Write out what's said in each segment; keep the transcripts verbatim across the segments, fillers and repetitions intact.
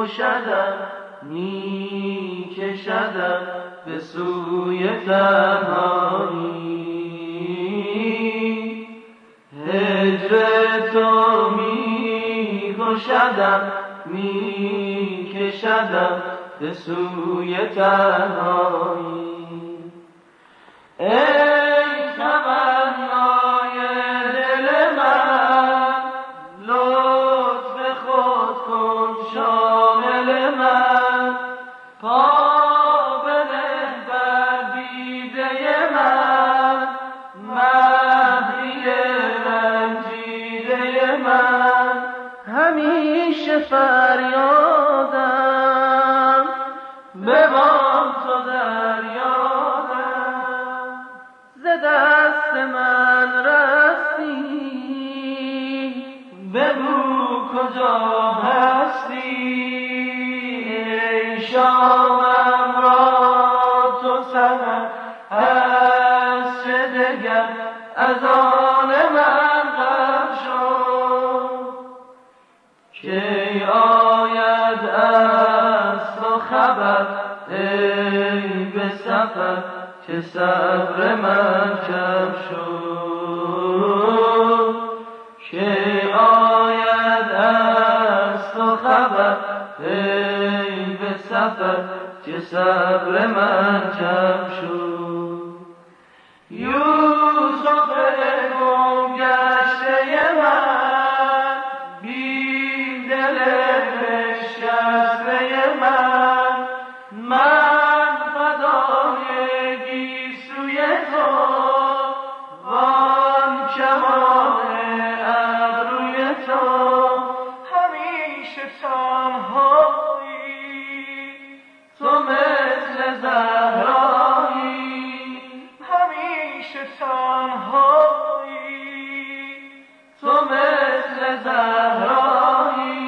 کشدم می کشدم به سوی تنهایی، هجر تو می کشدم می کشدم به سوی تنهایی. ای تمنای دل من لطف خود کن شامل من، پا بده بر دیده من مهدی رنجیده من. همیشه فریادم بمان تو در یادم، ز دست من رستی بگو کجا هستی. ای شامم را تو سحر از چه دگر از آن من غم شد، کی آید از تو خبر ای به سفر که صبر من کم شد. کی آید از تو خبر ای به سفر که صبر من کم شد. یوسف گم گشته من بی دل بشکسته من، من فدای گیسوی تو وان کمان ابروی تو. همیشه تنهایی تو مثل زهرایی، همیشه تنهایی تو مثل زهرایی.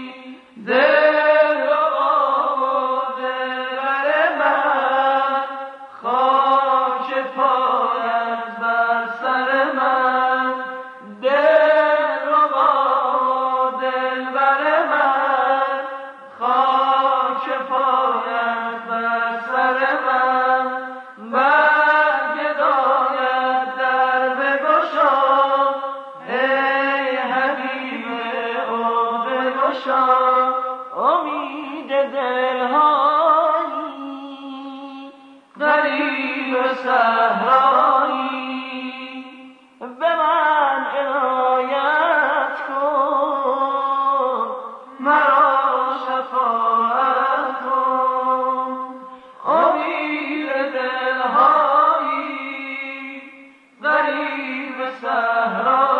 دل ربا و دلبر من خاک پایت بر سر من، دل ربا و دلبر من خاک پایت بر سر من. برگداید در بگشا ای حبیب عقده گشا، امید دلهایی غریب صحرایی. به من عنایت کن مرا شفاعت کن، امید دلهایی غریب صحرایی.